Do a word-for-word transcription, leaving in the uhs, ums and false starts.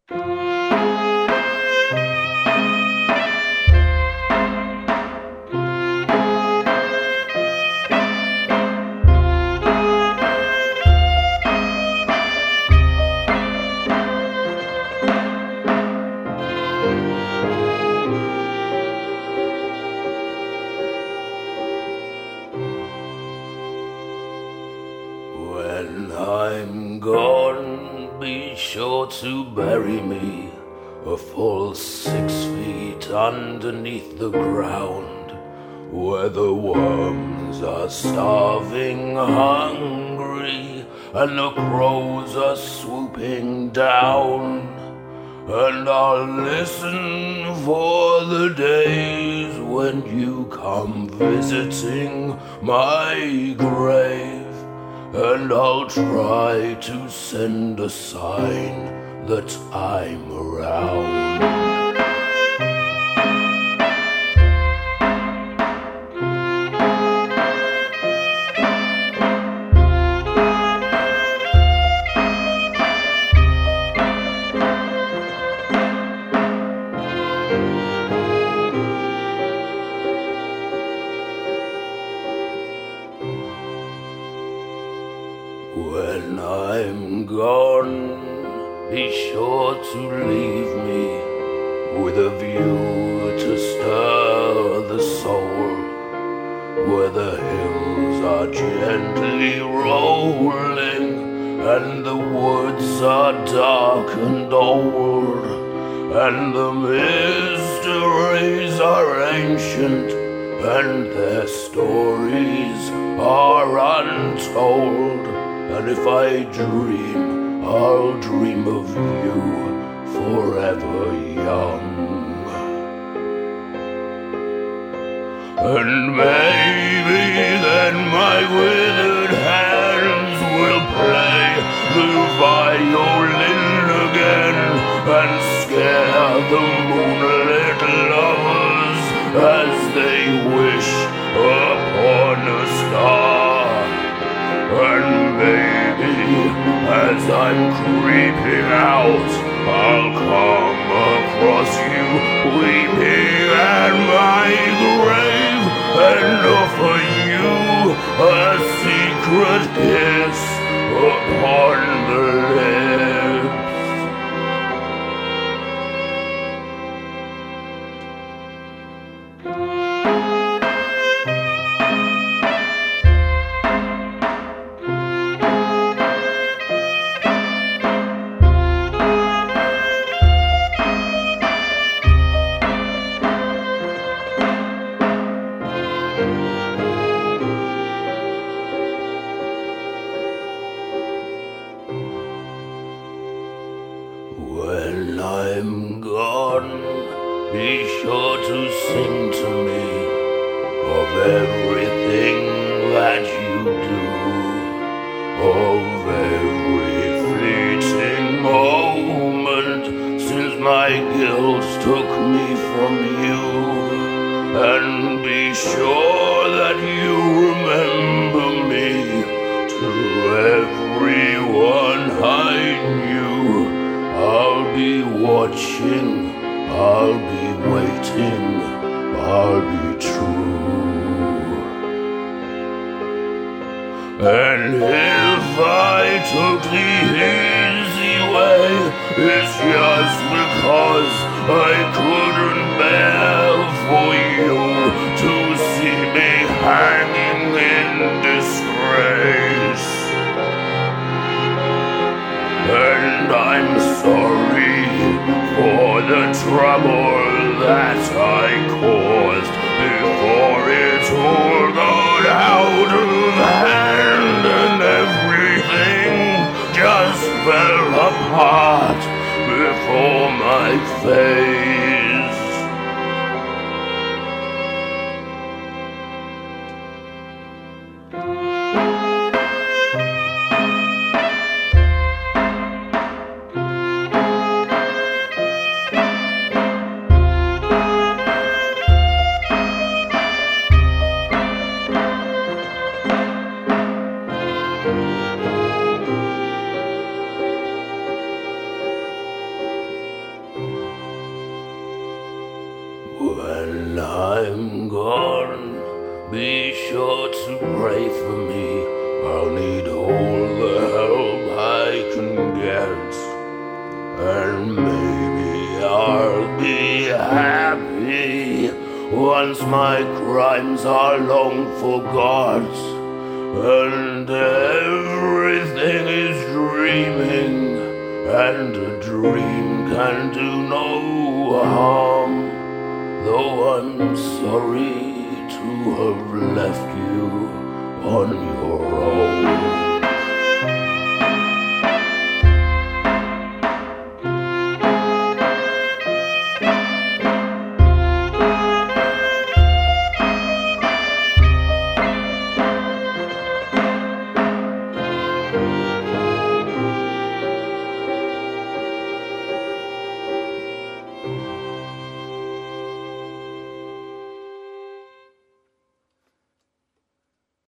When I'm gone, be sure to bury me a full six feet underneath the ground, where the worms are starving hungry and the crows are swooping down. And I'll listen for the days when you come visiting my grave. And I'll try to send a sign that I'm around. When I'm gone, be sure to leave me with a view to stir the soul, where the hills are gently rolling and the woods are dark and old, and the mysteries are ancient and their stories are untold. And if I dream, I'll dream of you forever young. And maybe then my withered hands will play the violin again and scare the moonlit lovers as they wish upon a star. And maybe as I'm creeping out, I'll come across you weeping at my grave and offer you a secret kiss upon the lips. When I'm gone, be sure to sing to me of everything that you do, of every fleeting moment since my guilt took me from you. And be sure that you remember me to everyone I knew. I'll be watching, I'll be waiting, I'll be true. And if I took the easy way, it's just because I couldn't bear for you to see me hanging in disgrace. And I'm sorry for the trouble that I caused before it all got out of hand and everything just fell apart before my face. When I'm gone, be sure to pray for me. I'll need all the help I can get, and maybe I'll be happy once my crimes are long forgot, and everything is dreaming, and a dream can do no harm. Though I'm sorry to have left you on your own.